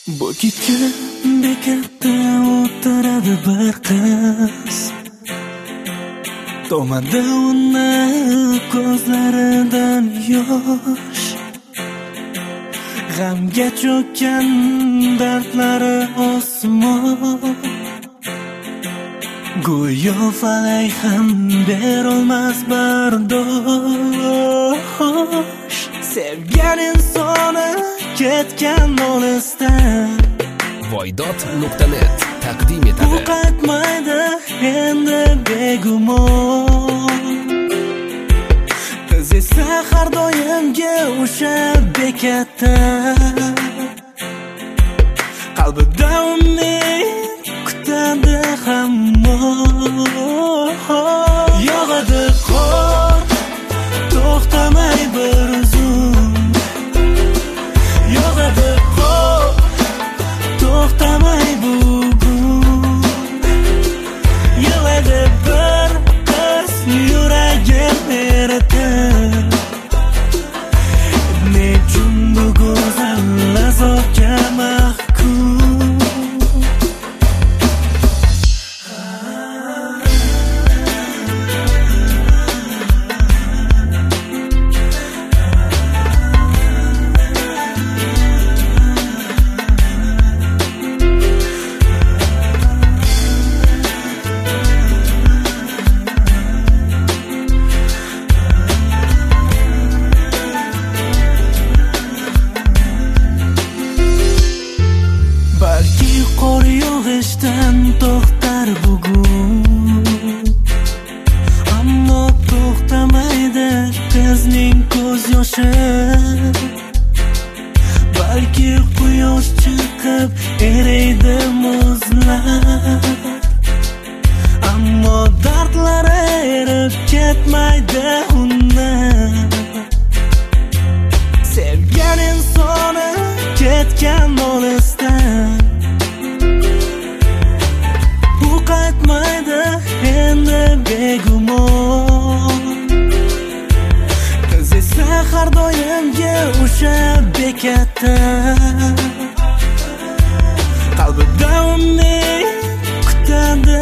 Bu kecha bekatda o'tiradi bir qiz. Tomadi uni ko'zlaridan yosh. G'amga cho'kkan dardlari osmon. Go'yo falak ham berolmas bardosh. Sevgan insoni ketgan olisdan Voydot.net taqdim etadi. U qaytmaydi endi begumon. Qiz esa har doimgi o'sha bekatda. Qalbida umid kutadi hamon. Yog'adi qor, to'xtamay bir uzun. Yog'adi qor, to'xtamay bugun. Yig'laydi bir qiz yuragim eritib. Nechun bu go'zal azobga mahkum. Balki qor yog'ishdan to'xtar bugun. Ammo to'xtamaydi qizning ko'z yoshi. Balki quyosh chiqib eriydi muzlar. Ammo dardlari erib ketmaydi undan. Sevgan insoni ketgan olisdan. U qaytmaydi endi begumon. Qiz esa har doimgi o'sha bekatda. Qalbida umid kutadi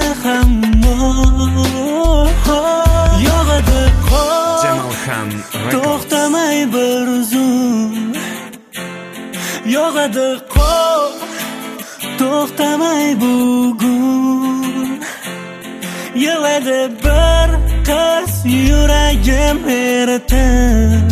hamon. Yog'adi qor, to'xtamay bir uzun. Yog'adi qor, to'xtamay bugun. Yig'laydi bir qiz yuragim eritib.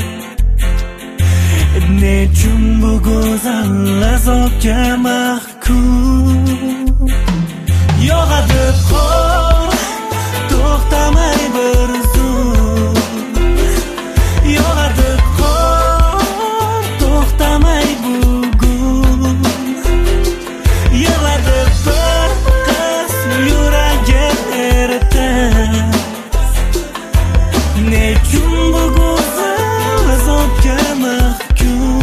Nechun bu go'zal azobga mahkum. Yog'adi qor, to'xtamay bir uzun. Yog'adi qor, to'xtamay bugun. Yig'ladi bir qiz yuragim eritib. Nechun bu go'zal azobga mahkum.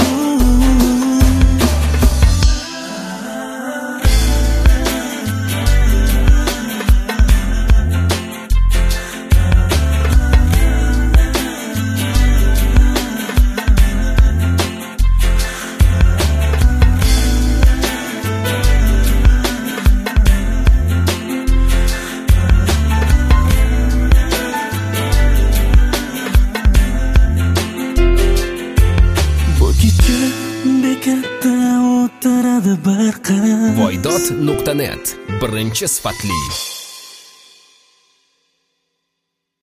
Bekatda o'tiradi bir qiz. Voydot.net birinchi sifatli